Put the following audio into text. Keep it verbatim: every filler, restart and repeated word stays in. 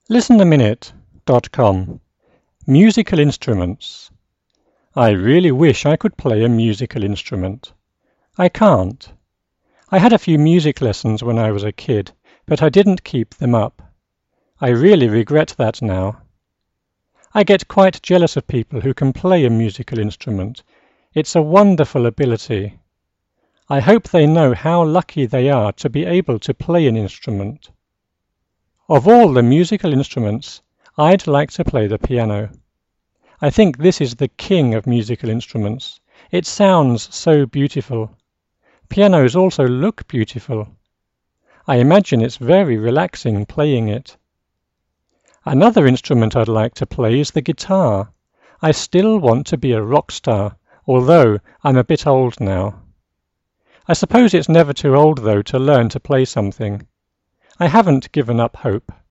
listen a minute dot com Musical instruments. I really wish I could play a musical instrument. I can't. I had a few music lessons when I was a kid, but I didn't keep them up. I really regret that now. I get quite jealous of people who can play a musical instrument. It's a wonderful ability. I hope they know how lucky they are to be able to play an instrument. Of all the musical instruments, I'd like to play the piano. I think this is the king of musical instruments. It sounds so beautiful. Pianos also look beautiful. I imagine it's very relaxing playing it. Another instrument I'd like to play is the guitar. I still want to be a rock star, although I'm a bit old now. I suppose it's never too old, though, to learn to play something. I haven't given up hope.